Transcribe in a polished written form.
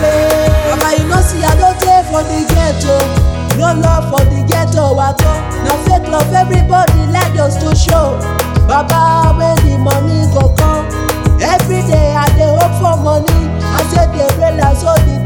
pray. Baba, you know see I don't dey for the ghetto. No love for the ghetto at all. Na fake love everybody like us to show. Baba, when the money go come, every day I dey hope for money. I say dey pray like so the